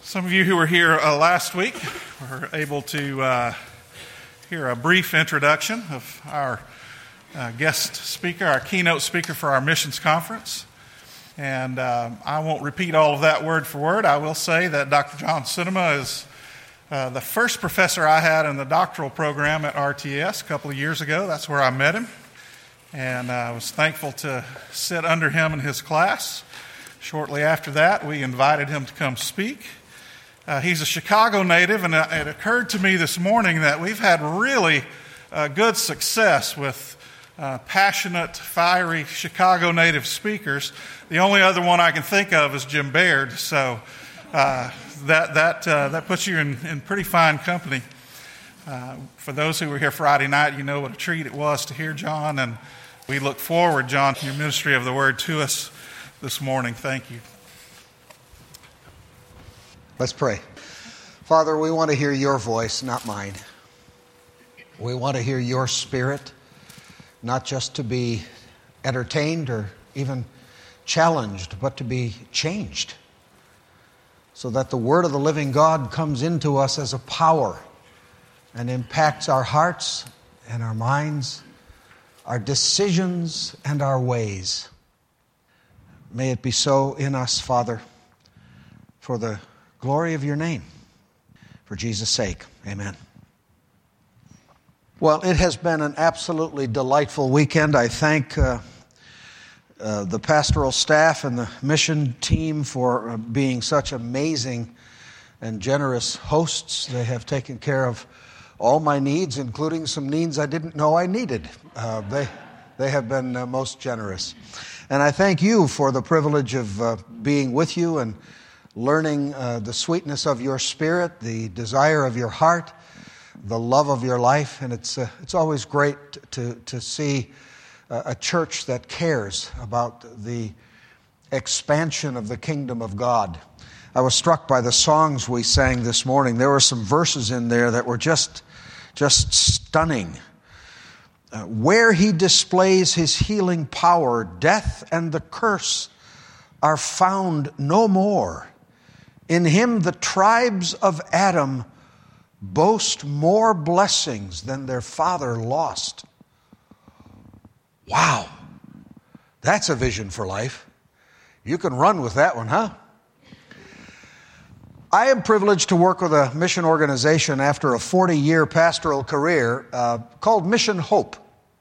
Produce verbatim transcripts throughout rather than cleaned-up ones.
Some of you who were here uh, last week were able to uh, hear a brief introduction of our uh, guest speaker, our keynote speaker for our missions conference. And uh, I won't repeat all of that word for word. I will say that Doctor John Cinema is uh, the first professor I had in the doctoral program at R T S a couple of years ago. That's where I met him. And I was thankful to sit under him in his class. Shortly after that, we invited him to come speak. Uh, he's a Chicago native, and it occurred to me this morning that we've had really uh, good success with uh, passionate, fiery Chicago native speakers. The only other one I can think of is Jim Baird, so uh, that that uh, that puts you in, in pretty fine company. Uh, for those who were here Friday night, you know what a treat it was to hear John, and we look forward, John, to your ministry of the Word to us this morning. Thank you. Let's pray. Father, we want to hear your voice, not mine. We want to hear your spirit, not just to be entertained or even challenged, but to be changed, so that the word of the living God comes into us as a power and impacts our hearts and our minds, our decisions and our ways. May it be so in us, Father, for the glory of your name. For Jesus' sake, amen. Well, it has been an absolutely delightful weekend. I thank uh, uh, the pastoral staff and the mission team for uh, being such amazing and generous hosts. They have taken care of all my needs, including some needs I didn't know I needed. Uh, they, they have been uh, most generous. And I thank you for the privilege of uh, being with you and learning uh, the sweetness of your spirit, the desire of your heart, the love of your life. And it's uh, it's always great to, to see uh, a church that cares about the expansion of the kingdom of God. I was struck by the songs we sang this morning. There were some verses in there that were just, just stunning. Uh, where he displays his healing power, death and the curse are found no more. In him the tribes of Adam boast more blessings than their father lost. Wow, that's a vision for life. You can run with that one, huh? I am privileged to work with a mission organization after a forty-year pastoral career uh, called Mission Hope.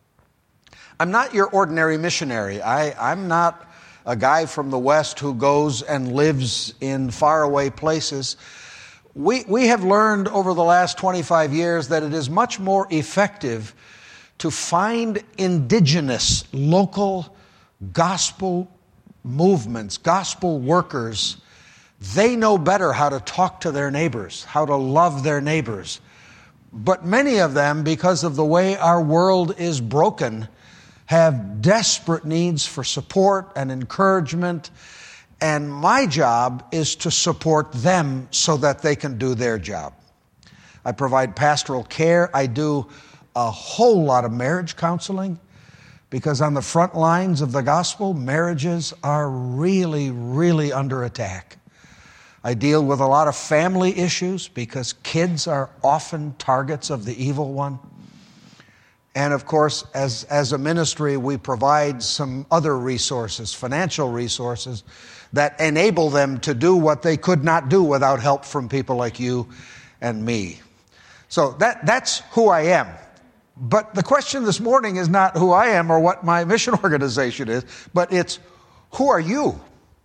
I'm not your ordinary missionary. I, I'm not a guy from the West who goes and lives in faraway places. We, we have learned over the last twenty-five years that it is much more effective to find indigenous, local gospel movements, gospel workers. They know better how to talk to their neighbors, how to love their neighbors. But many of them, because of the way our world is broken, have desperate needs for support and encouragement, and my job is to support them so that they can do their job. I provide pastoral care. I do a whole lot of marriage counseling, because on the front lines of the gospel, marriages are really, really under attack. I deal with a lot of family issues because kids are often targets of the evil one. And of course, as, as a ministry, we provide some other resources, financial resources, that enable them to do what they could not do without help from people like you and me. So that, that's who I am. But the question this morning is not who I am or what my mission organization is, but it's who are you?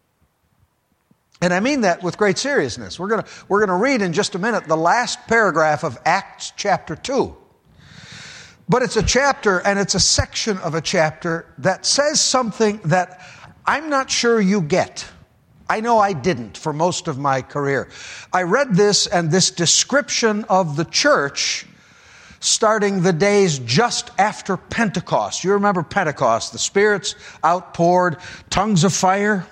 And I mean that with great seriousness. We're going to we're going to read in just a minute the last paragraph of Acts chapter two. But it's a chapter, and it's a section of a chapter that says something that I'm not sure you get. I know I didn't for most of my career. I read this and this description of the church starting the days just after Pentecost. You remember Pentecost, the Spirit's outpoured, tongues of fire,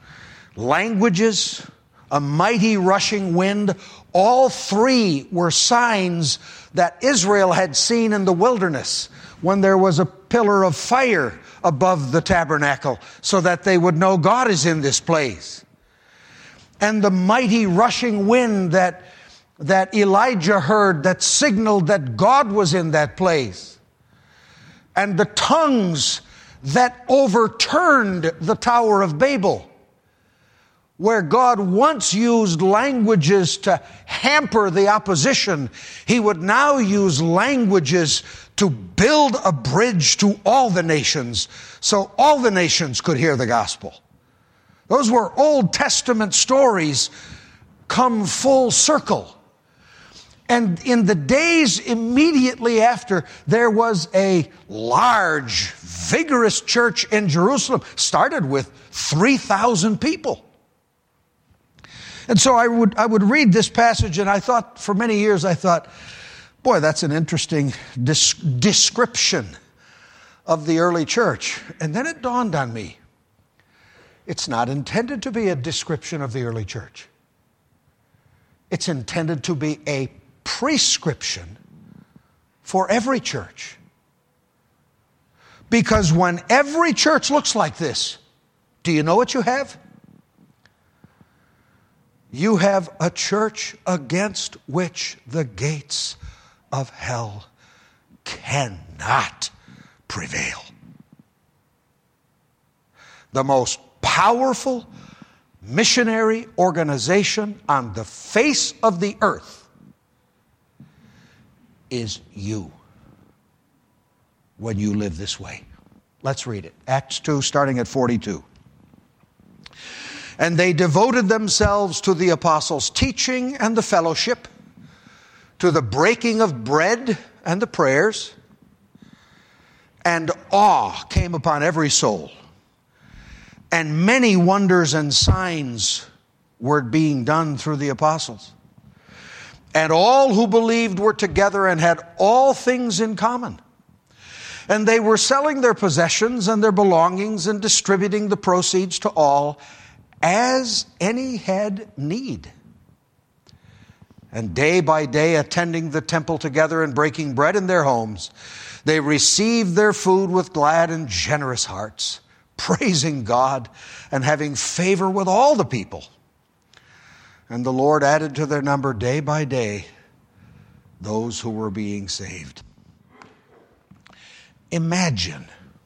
languages, a mighty rushing wind. All three were signs that Israel had seen in the wilderness when there was a pillar of fire above the tabernacle so that they would know God is in this place. and the mighty rushing wind that, that Elijah heard that signaled that God was in that place, and the tongues that overturned the Tower of Babel, where God once used languages to hamper the opposition, He would now use languages to build a bridge to all the nations, so all the nations could hear the gospel. Those were Old Testament stories come full circle. And in the days immediately after, there was a large, vigorous church in Jerusalem, started with three thousand people. And so I would, I would read this passage, and I thought, for many years, I thought, boy, that's an interesting dis- description of the early church. And then it dawned on me, it's not intended to be a description of the early church. It's intended to be a prescription for every church. Because when every church looks like this, do you know what you have? You have a church against which the gates of hell cannot prevail. The most powerful missionary organization on the face of the earth is you when you live this way. Let's read it. Acts two, starting at forty-two. And they devoted themselves to the apostles' teaching and the fellowship, to the breaking of bread and the prayers, and awe came upon every soul. And many wonders and signs were being done through the apostles. And all who believed were together and had all things in common. And they were selling their possessions and their belongings and distributing the proceeds to all as any had need. And day by day, attending the temple together and breaking bread in their homes, they received their food with glad and generous hearts, praising God and having favor with all the people. And the Lord added to their number day by day those who were being saved. Imagine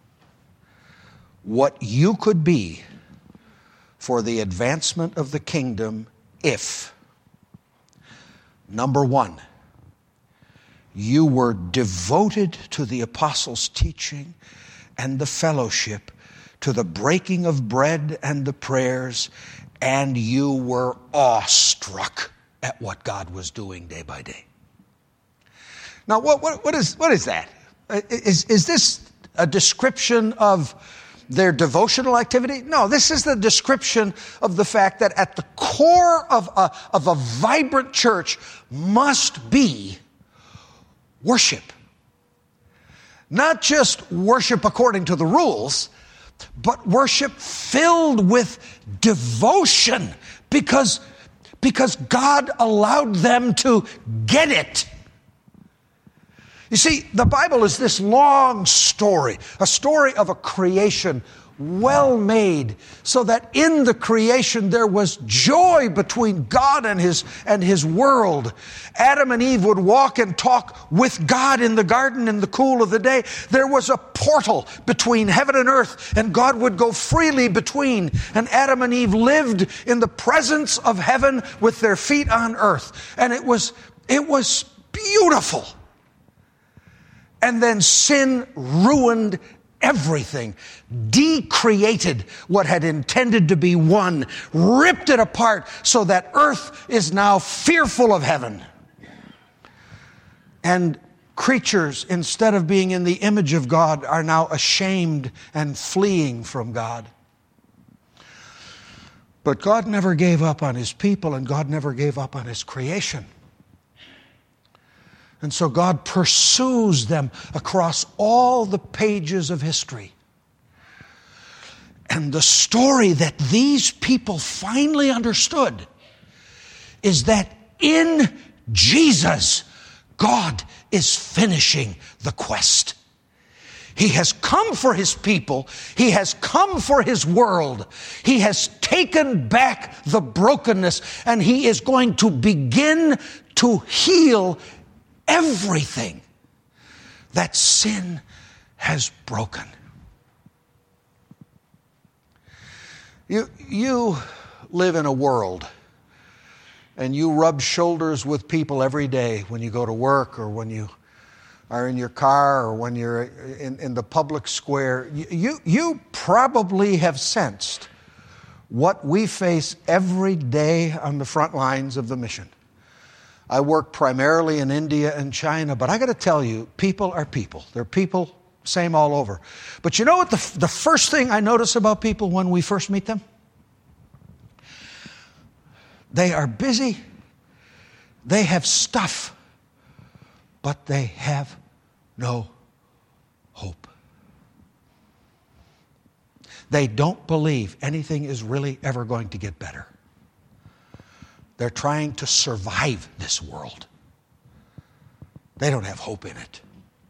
what you could be for the advancement of the kingdom if, number one, you were devoted to the apostles' teaching and the fellowship, to the breaking of bread and the prayers, and you were awestruck at what God was doing day by day. Now, what, what, what, is, what is that? Is, is this a description of their devotional activity? No, this is the description of the fact that at the core of a, of a vibrant church must be worship. Not just worship according to the rules, but worship filled with devotion because, because God allowed them to get it. You see, the Bible is this long story, a story of a creation well made, so that in the creation there was joy between God and his, and his world. Adam and Eve would walk and talk with God in the garden in the cool of the day. There was a portal between heaven and earth, and God would go freely between. And Adam and Eve lived in the presence of heaven with their feet on earth. And it was, it was beautiful. And then sin ruined everything, decreated what had intended to be one, ripped it apart so that earth is now fearful of heaven. And creatures, instead of being in the image of God, are now ashamed and fleeing from God. But God never gave up on his people, and God never gave up on his creation. And so God pursues them across all the pages of history. And the story that these people finally understood is that in Jesus, God is finishing the quest. He has come for His people. He has come for His world. He has taken back the brokenness, and He is going to begin to heal everything that sin has broken. You, you live in a world, and you rub shoulders with people every day when you go to work or when you are in your car or when you're in, in the public square. You, you probably have sensed what we face every day on the front lines of the mission. I work primarily in India and China, but I got to tell you, people are people. They're people, same all over. But you know what the, the first thing I notice about people when we first meet them? They are busy. They have stuff. But they have no hope. They don't believe anything is really ever going to get better. They're trying to survive this world. They don't have hope in it.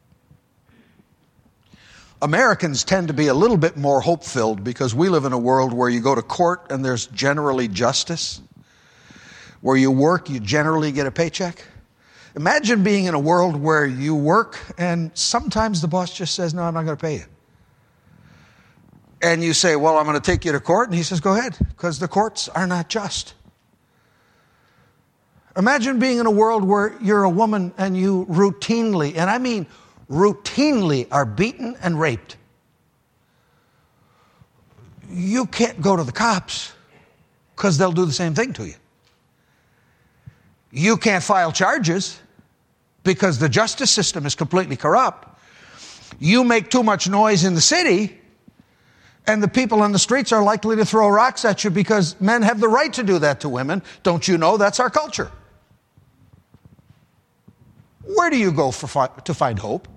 Americans tend to be a little bit more hope-filled because we live in a world where you go to court and there's generally justice. Where you work, you generally get a paycheck. Imagine being in a world where you work and sometimes the boss just says, no, I'm not going to pay you. And you say, well, I'm going to take you to court. And he says, go ahead, because the courts are not just. Imagine being in a world where you're a woman and you routinely, and I mean routinely, are beaten and raped. You can't go to the cops because they'll do the same thing to you. You can't file charges because the justice system is completely corrupt. You make too much noise in the city, and the people on the streets are likely to throw rocks at you because men have the right to do that to women. Don't you know that's our culture? Where do you go for fi- to find hope?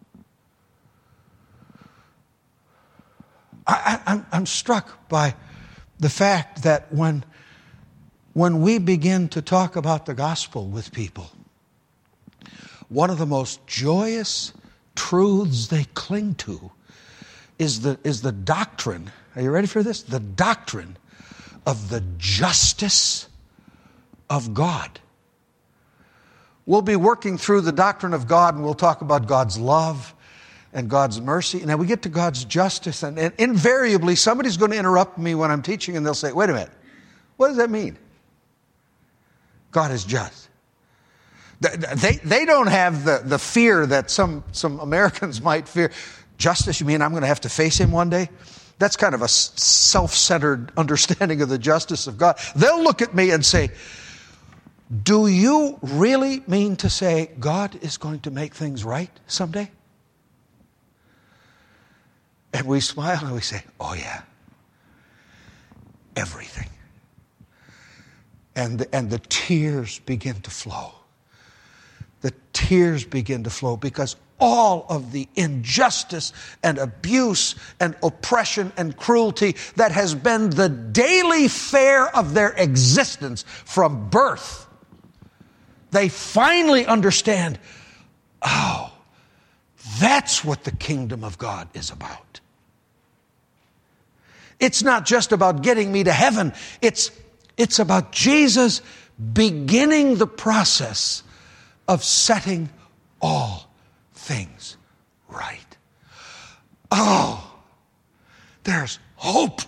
I, I, I'm, I'm struck by the fact that when, when we begin to talk about the gospel with people, one of the most joyous truths they cling to is the, is the doctrine, are you ready for this? The doctrine of the justice of God. We'll be working through the doctrine of God, and we'll talk about God's love and God's mercy. And then we get to God's justice, and, and invariably somebody's going to interrupt me when I'm teaching, and they'll say, wait a minute, what does that mean? God is just. They, they don't have the, the fear that some, some Americans might fear. Justice, you mean I'm going to have to face Him one day? That's kind of a self-centered understanding of the justice of God. They'll look at me and say, do you really mean to say God is going to make things right someday? And we smile and we say, oh yeah, everything. And the, and the tears begin to flow. The tears begin to flow because all of the injustice and abuse and oppression and cruelty that has been the daily fare of their existence from birth, they finally understand, oh, that's what the kingdom of God is about. It's not just about getting me to heaven. It's, it's about Jesus beginning the process of setting all things right. Oh, there's hope.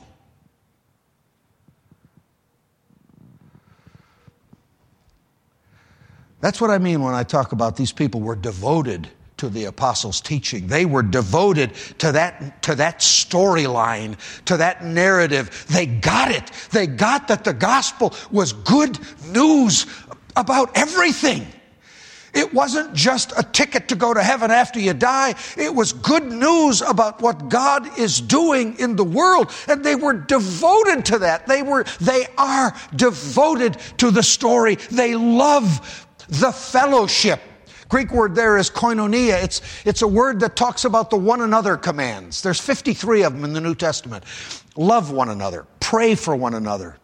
That's what I mean when I talk about these people were devoted to the apostles' teaching. They were devoted to that, to that storyline, to that narrative. They got it. They got that the gospel was good news about everything. It wasn't just a ticket to go to heaven after you die. It was good news about what God is doing in the world. And they were devoted to that. They were, they are devoted to the story. They love the fellowship. Greek word there is koinonia. It's, it's a word that talks about the one another commands. There's fifty-three of them in the New Testament. Love one another. Pray for one another.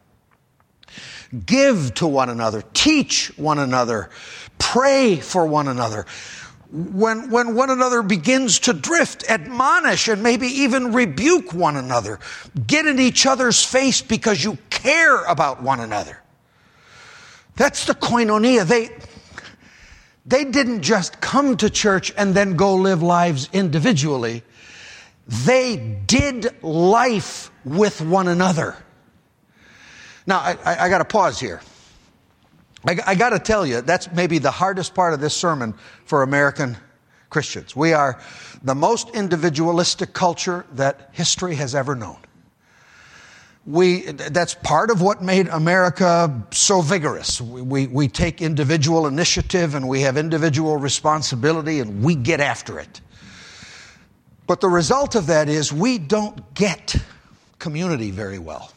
Give to one another. Teach one another. Pray for one another. When, when one another begins to drift, admonish and maybe even rebuke one another. Get in each other's face because you care about one another. That's the koinonia. They, they didn't just come to church and then go live lives individually. They did life with one another. Now, I, I, I got to pause here. I, I got to tell you, that's maybe the hardest part of this sermon for American Christians. We are the most individualistic culture that history has ever known. We, that's part of what made America so vigorous. We, we, we take individual initiative and we have individual responsibility and we get after it. But the result of that is we don't get community very well.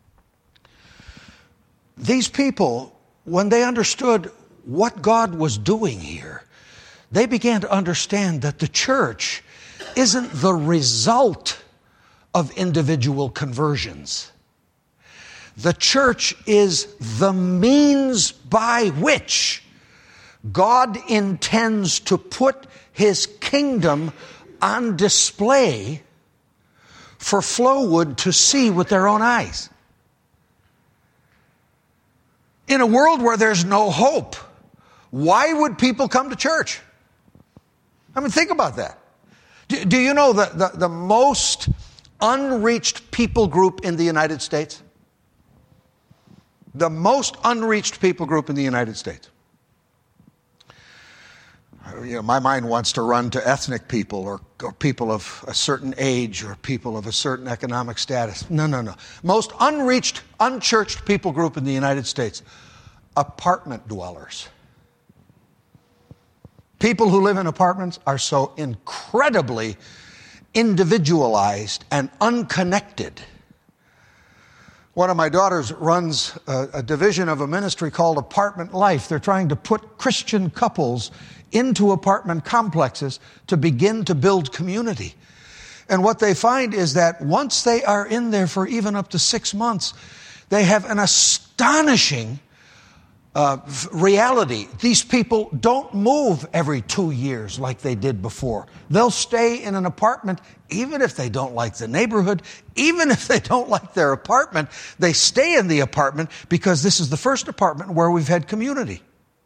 These people, when they understood what God was doing here, they began to understand that the church isn't the result of individual conversions. The church is the means by which God intends to put His kingdom on display for Flowood to see with their own eyes. In a world where there's no hope, why would people come to church? I mean, think about that. Do, do you know the, the, the most unreached people group in the United States? The most unreached people group in the United States. You know, my mind wants to run to ethnic people or, or people of a certain age or people of a certain economic status. No, no, no. Most unreached, unchurched people group in the United States. Apartment dwellers. People who live in apartments are so incredibly individualized and unconnected. One of my daughters runs a, a division of a ministry called Apartment Life. They're trying to put Christian couples into apartment complexes to begin to build community. And what they find is that once they are in there for even up to six months, they have an astonishing uh, reality. These people don't move every two years like they did before. They'll stay in an apartment even if they don't like the neighborhood, even if they don't like their apartment. They stay in the apartment because this is the first apartment where we've had community.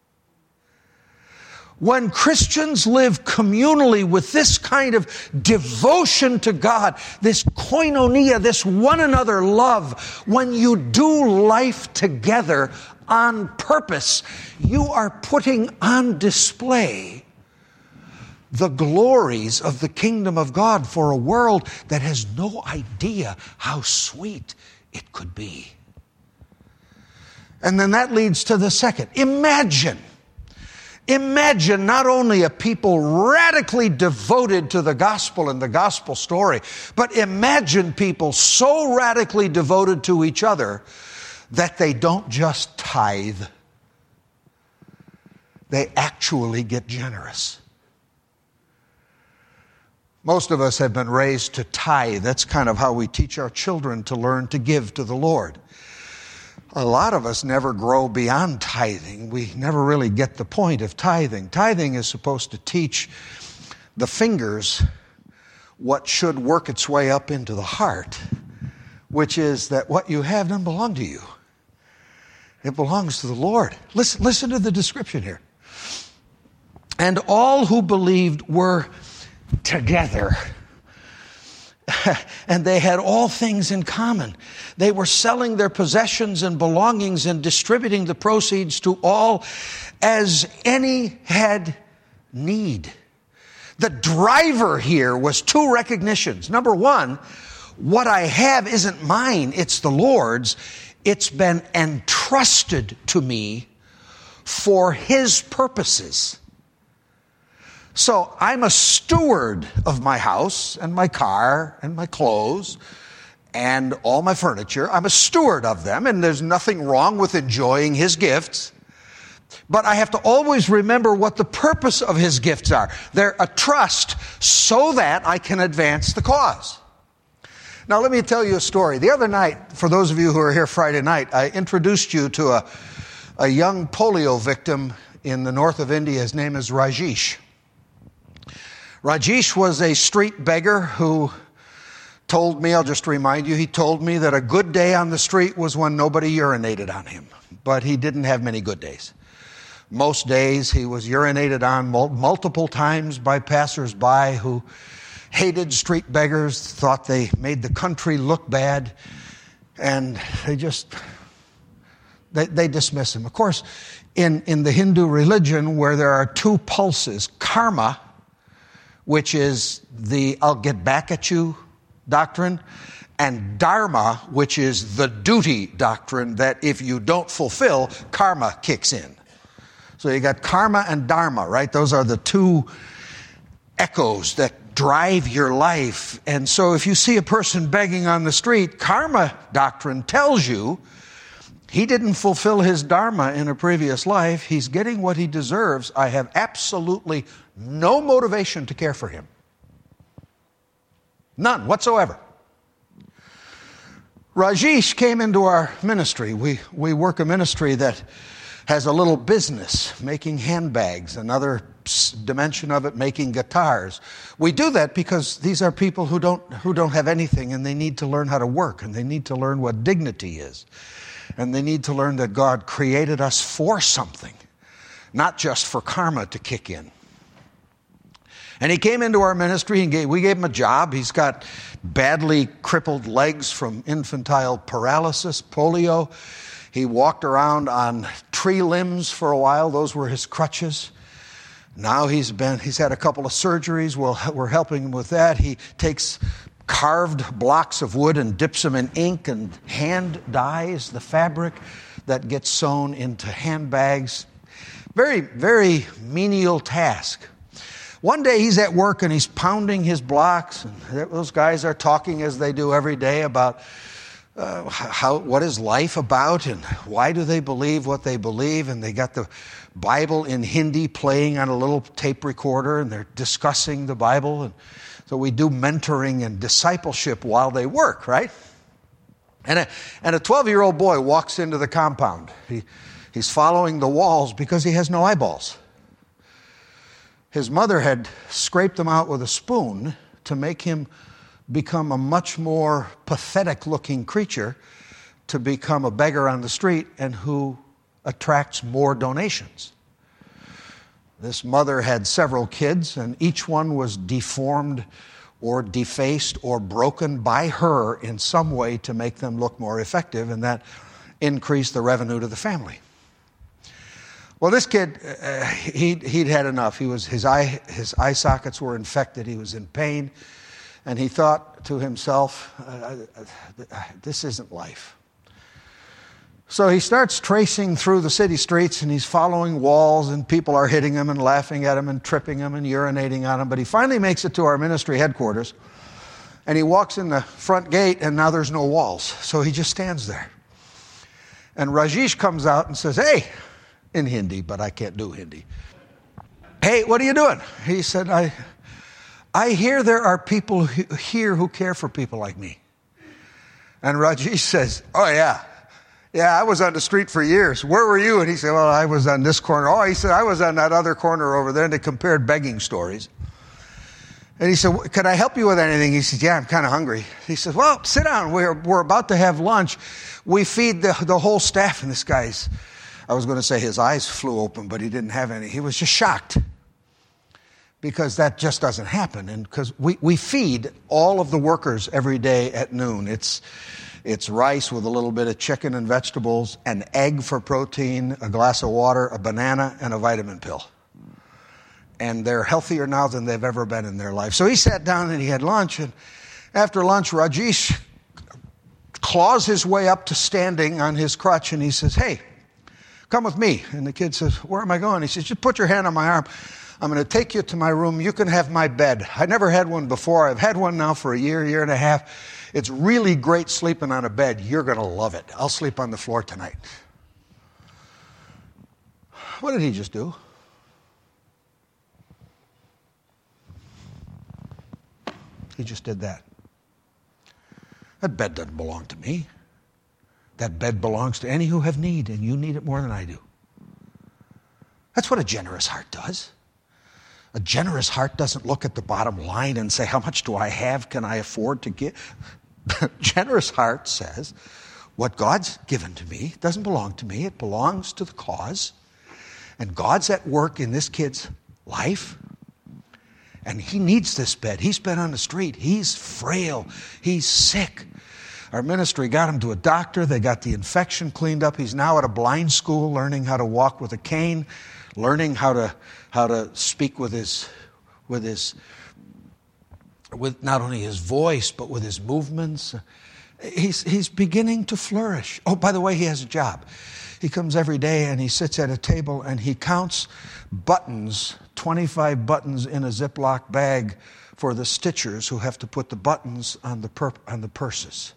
When Christians live communally with this kind of devotion to God, this koinonia, this one another love, when you do life together on purpose, you are putting on display the glories of the kingdom of God for a world that has no idea how sweet it could be. And then that leads to the second. Imagine Imagine not only a people radically devoted to the gospel and the gospel story, but imagine people so radically devoted to each other that they don't just tithe. They actually get generous. Most of us have been raised to tithe. That's kind of how we teach our children to learn to give to the Lord. A lot of us never grow beyond tithing. We never really get the point of tithing. Tithing is supposed to teach the fingers what should work its way up into the heart, which is that what you have doesn't belong to you. It belongs to the Lord. Listen, listen to the description here. And all who believed were together. And they had all things in common. They were selling their possessions and belongings and distributing the proceeds to all as any had need. The driver here was two recognitions. Number one, what I have isn't mine, it's the Lord's. It's been entrusted to me for His purposes. So I'm a steward of my house and my car and my clothes and all my furniture. I'm a steward of them, and there's nothing wrong with enjoying His gifts. But I have to always remember what the purpose of His gifts are. They're a trust so that I can advance the cause. Now let me tell you a story. The other night, for those of you who are here Friday night, I introduced you to a, a young polio victim in the north of India. His name is Rajesh. Rajesh was a street beggar who told me, I'll just remind you, he told me that a good day on the street was when nobody urinated on him. But he didn't have many good days. Most days he was urinated on mul- multiple times by passersby who hated street beggars, thought they made the country look bad, and they just, they, they dismiss him. Of course, in, in the Hindu religion where there are two pulses, karma, which is the I'll get back at you doctrine, and dharma, which is the duty doctrine that if you don't fulfill, karma kicks in. So you got karma and dharma, right? Those are the two echoes that drive your life. And so if you see a person begging on the street, karma doctrine tells you he didn't fulfill his dharma in a previous life. He's getting what he deserves. I have absolutely no motivation to care for him. None whatsoever. Rajesh came into our ministry. We, we work a ministry that has a little business making handbags, another dimension of it making guitars. We do that because these are people who don't, who don't have anything, and they need to learn how to work, and they need to learn what dignity is. And they need to learn that God created us for something, not just for karma to kick in. And he came into our ministry and gave, we gave him a job. He's got badly crippled legs from infantile paralysis, polio. He walked around on tree limbs for a while. Those were his crutches. Now he's been, he's had a couple of surgeries. We'll, we're helping him with that. He takes carved blocks of wood and dips them in ink and hand dyes the fabric that gets sewn into handbags. Very, very menial task. One day he's at work and he's pounding his blocks, and those guys are talking as they do every day about uh, how what is life about and why do they believe what they believe, and they got the Bible in Hindi playing on a little tape recorder, and they're discussing the Bible. And so we do mentoring and discipleship while they work, right? And a, and a twelve-year-old boy walks into the compound. He, he's following the walls because he has no eyeballs. His mother had scraped them out with a spoon to make him become a much more pathetic-looking creature, to become a beggar on the street and who attracts more donations. This mother had several kids, and each one was deformed or defaced or broken by her in some way to make them look more effective, and that increased the revenue to the family. Well, this kid, uh, he'd, he'd had enough. He was, his eye, his eye sockets were infected. He was in pain. And he thought to himself, uh, this isn't life. So he starts tracing through the city streets, and he's following walls, and people are hitting him and laughing at him and tripping him and urinating on him. But he finally makes it to our ministry headquarters, and he walks in the front gate, and now there's no walls. So he just stands there. And Rajesh comes out and says, hey, in Hindi, but I can't do Hindi. Hey, what are you doing? He said, I, I hear there are people here who care for people like me. And Rajesh says, oh yeah, yeah, I was on the street for years. Where were you? And he said, well, I was on this corner. Oh, he said, I was on that other corner over there. And they compared begging stories. And he said, could I help you with anything? He said, yeah, I'm kind of hungry. He said, well, sit down. We're, we're about to have lunch. We feed the, the whole staff. And this guy's, I was going to say his eyes flew open, but he didn't have any. He was just shocked, because that just doesn't happen. And because we, we feed all of the workers every day at noon. It's, it's rice with a little bit of chicken and vegetables, an egg for protein, a glass of water, a banana, and a vitamin pill. And they're healthier now than they've ever been in their life. So he sat down and he had lunch. And after lunch, Rajesh claws his way up to standing on his crutch, and he says, hey, come with me. And the kid says, where am I going? He says, just put your hand on my arm. I'm going to take you to my room. You can have my bed. I never had one before. I've had one now for a year, year and a half. It's really great sleeping on a bed. You're going to love it. I'll sleep on the floor tonight. What did he just do? He just did that. That bed doesn't belong to me. That bed belongs to any who have need, and you need it more than I do. That's what a generous heart does. A generous heart doesn't look at the bottom line and say, how much do I have? Can I afford to give? A generous heart says, what God's given to me doesn't belong to me. It belongs to the cause. And God's at work in this kid's life. And he needs this bed. He's been on the street. He's frail. He's sick. Our ministry got him to a doctor. They got the infection cleaned up. He's now at a blind school learning how to walk with a cane, learning how to how to speak with his with his with not only his voice but with his movements. He's he's beginning to flourish. Oh, by the way, he has a job. He comes every day and he sits at a table and he counts buttons, twenty-five buttons in a Ziploc bag for the stitchers who have to put the buttons on the per- on the purses.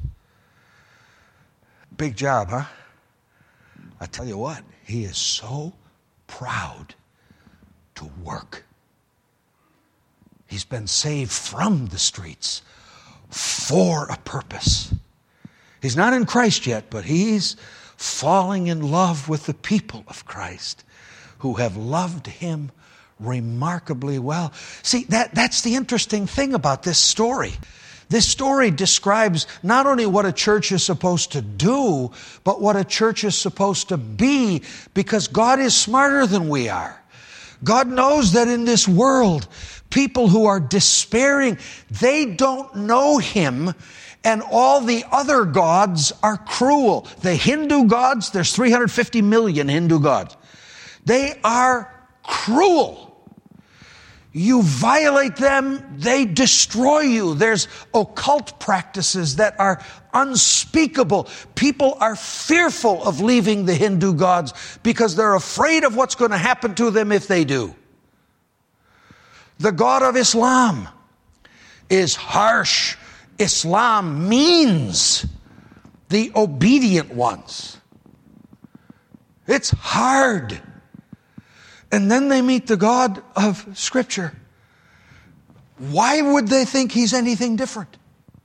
Big job, huh? I tell you what, he is so proud to work. He's been saved from the streets for a purpose. He's not in Christ yet, but he's falling in love with the people of Christ who have loved him remarkably well. See, that, that's the interesting thing about this story. This story describes not only what a church is supposed to do, but what a church is supposed to be, because God is smarter than we are. God knows that in this world, people who are despairing, they don't know him, and all the other gods are cruel. The Hindu gods, there's three hundred fifty million Hindu gods. They are cruel. You violate them, they destroy you. There's occult practices that are unspeakable. People are fearful of leaving the Hindu gods because they're afraid of what's going to happen to them if they do. The God of Islam is harsh. Islam means the obedient ones. It's hard. And then they meet the God of Scripture. Why would they think he's anything different?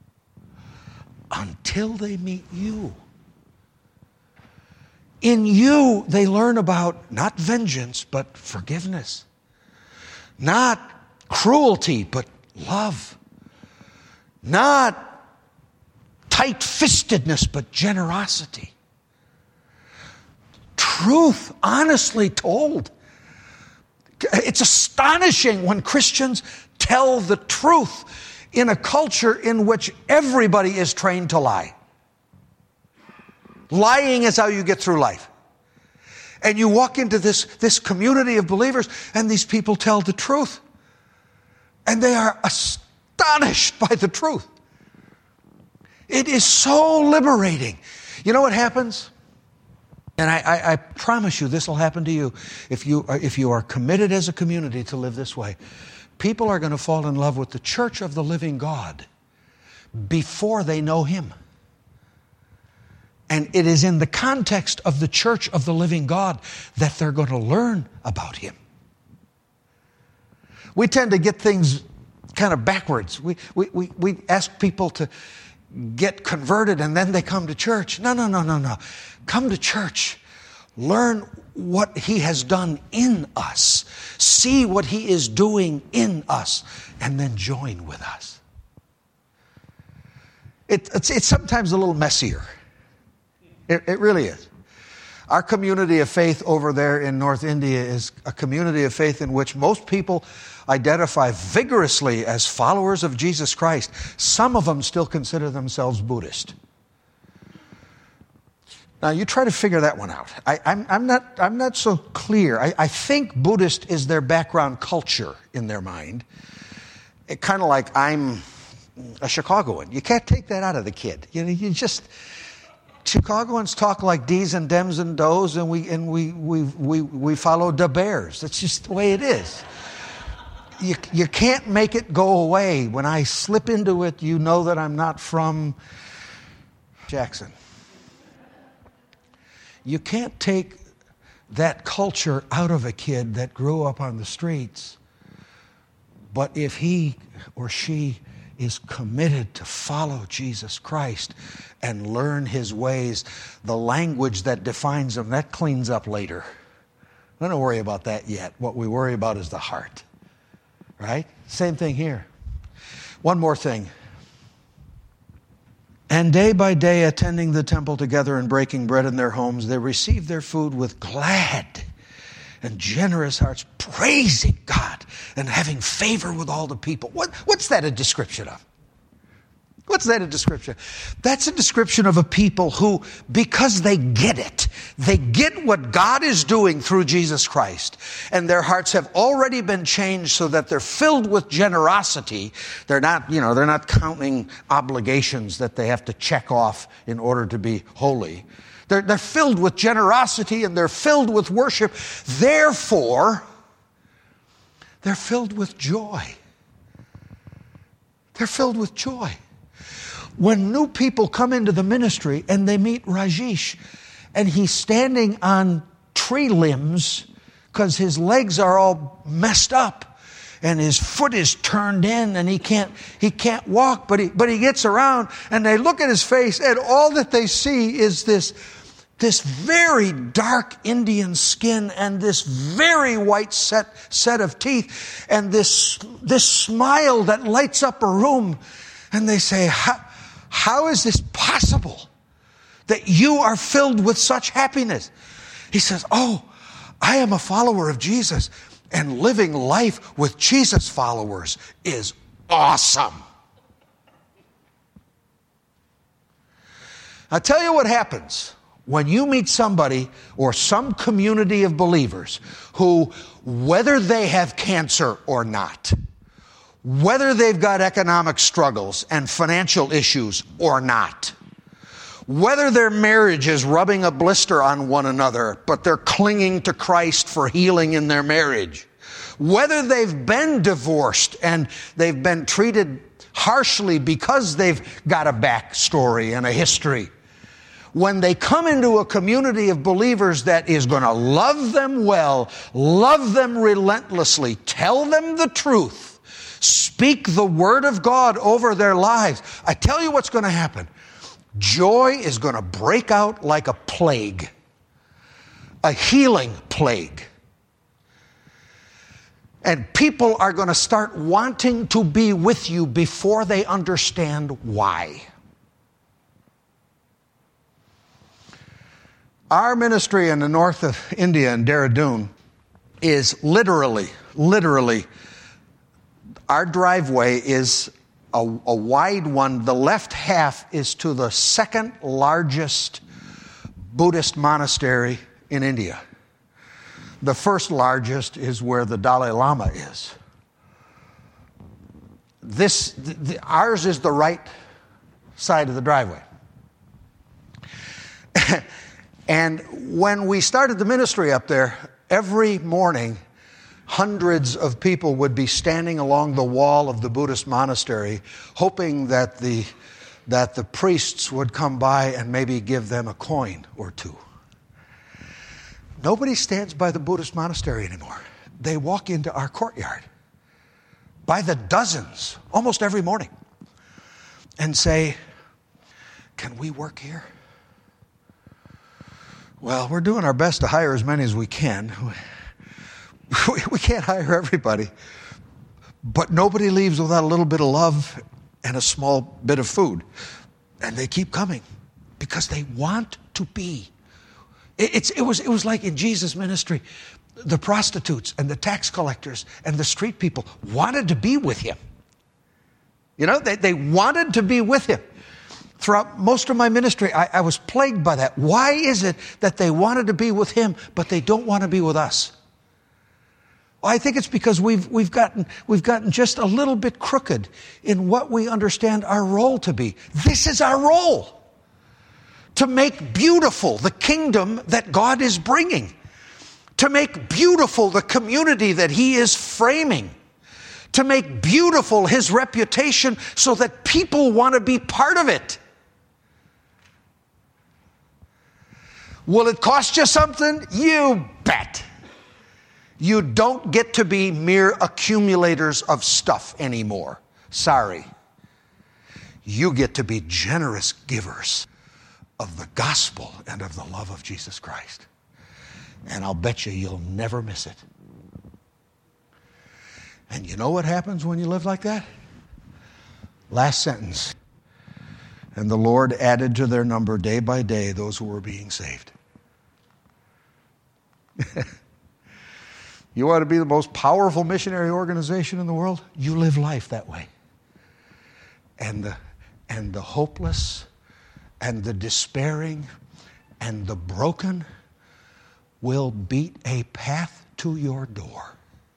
Until they meet you. In you, they learn about not vengeance, but forgiveness. Not cruelty, but love. Not tight-fistedness, but generosity. Truth, honestly told. It's astonishing when Christians tell the truth in a culture in which everybody is trained to lie. Lying is how you get through life. And you walk into this, this community of believers and these people tell the truth. And they are astonished by the truth. It is so liberating. You know what happens? And I, I, I promise you this will happen to you if you are, if you are committed as a community to live this way. People are going to fall in love with the church of the living God before they know him. And it is in the context of the church of the living God that they're going to learn about him. We tend to get things kind of backwards. We, we, we, we ask people to get converted and then they come to church. No, no, no, no, no. Come to church. Learn what he has done in us. See what he is doing in us. And then join with us. It, it's, it's sometimes a little messier. It, it really is. Our community of faith over there in North India is a community of faith in which most people identify vigorously as followers of Jesus Christ. Some of them still consider themselves Buddhist. Now, you try to figure that one out. I, I'm, I'm, not, I'm not so clear. I, I think Buddhist is their background culture in their mind. It kind of like I'm a Chicagoan. You can't take that out of the kid. You know, you just... Chicagoans talk like D's and Dems and Does, and we and we we we we follow the Bears. That's just the way it is. You you can't make it go away. When I slip into it, you know that I'm not from Jackson. You can't take that culture out of a kid that grew up on the streets. But if he or she is committed to follow Jesus Christ and learn his ways, the language that defines him, that cleans up later. Don't worry about that yet. What we worry about is the heart. Right? Same thing here. One more thing. And day by day, attending the temple together and breaking bread in their homes, they received their food with glad and generous hearts, praising God and having favor with all the people. What, what's that a description of? What's that a description? That's a description of a people who, because they get it, they get what God is doing through Jesus Christ, and their hearts have already been changed so that they're filled with generosity. They're not, you know, they're not counting obligations that they have to check off in order to be holy. They're, they're filled with generosity and they're filled with worship. Therefore, they're filled with joy. They're filled with joy. When new people come into the ministry and they meet Rajesh and he's standing on tree limbs because his legs are all messed up and his foot is turned in and he can't he can't walk, but he but he gets around, and they look at his face and all that they see is this this very dark Indian skin and this very white set set of teeth and this this smile that lights up a room, and they say, how How is this possible that you are filled with such happiness? He says, oh, I am a follower of Jesus, and living life with Jesus followers is awesome. I'll tell you what happens when you meet somebody or some community of believers who, whether they have cancer or not, whether they've got economic struggles and financial issues or not, whether their marriage is rubbing a blister on one another, but they're clinging to Christ for healing in their marriage, whether they've been divorced and they've been treated harshly because they've got a backstory and a history, when they come into a community of believers that is going to love them well, love them relentlessly, tell them the truth, speak the word of God over their lives, I tell you what's going to happen. Joy is going to break out like a plague, a healing plague. And people are going to start wanting to be with you before they understand why. Our ministry in the north of India, in Dehradun, is literally, literally, our driveway is a, a wide one. The left half is to the second largest Buddhist monastery in India. The first largest is where the Dalai Lama is. This, the, the, ours is the right side of the driveway. And when we started the ministry up there, every morning, hundreds of people would be standing along the wall of the Buddhist monastery, hoping that the, that the priests would come by and maybe give them a coin or two. Nobody stands by the Buddhist monastery anymore. They walk into our courtyard by the dozens, almost every morning, and say, can we work here? Well, we're doing our best to hire as many as we can. We can't hire everybody. But nobody leaves without a little bit of love and a small bit of food. And they keep coming because they want to be. It's, it was, it was like in Jesus' ministry, the prostitutes and the tax collectors and the street people wanted to be with him. You know, they, they wanted to be with him. Throughout most of my ministry, I, I was plagued by that. Why is it that they wanted to be with him, but they don't want to be with us? Well, I think it's because we've, we've, gotten, we've gotten just a little bit crooked in what we understand our role to be. This is our role. To make beautiful the kingdom that God is bringing. To make beautiful the community that he is framing. To make beautiful his reputation so that people want to be part of it. Will it cost you something? You bet. You don't get to be mere accumulators of stuff anymore. Sorry. You get to be generous givers of the gospel and of the love of Jesus Christ. And I'll bet you you'll never miss it. And you know what happens when you live like that? Last sentence. And the Lord added to their number day by day those who were being saved. You want to be the most powerful missionary organization in the world? You live life that way. And the, and the hopeless and the despairing and the broken will beat a path to your door.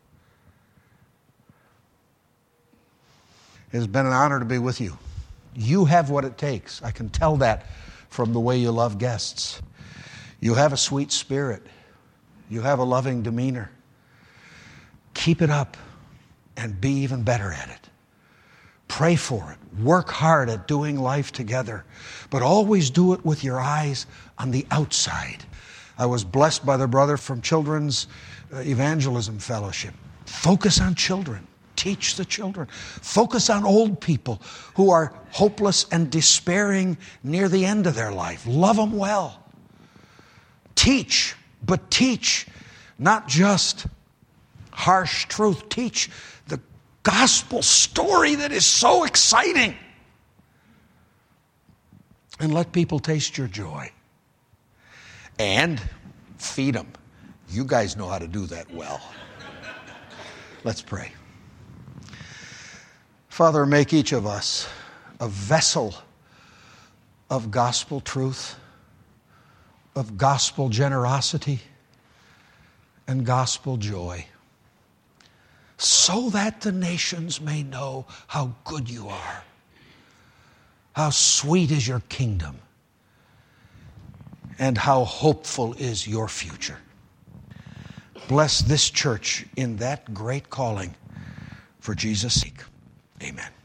It has been an honor to be with you. You have what it takes. I can tell that from the way you love guests. You have a sweet spirit. You have a loving demeanor. Keep it up and be even better at it. Pray for it. Work hard at doing life together. But always do it with your eyes on the outside. I was blessed by the brother from Children's Evangelism Fellowship. Focus on children. Teach the children. Focus on old people who are hopeless and despairing near the end of their life. Love them well. Teach, but teach not just harsh truth. Teach the gospel story that is so exciting. And let people taste your joy. And feed them. You guys know how to do that well. Let's pray. Father, make each of us a vessel of gospel truth, of gospel generosity, and gospel joy, so that the nations may know how good you are, how sweet is your kingdom, and how hopeful is your future. Bless this church in that great calling for Jesus' sake. Amen.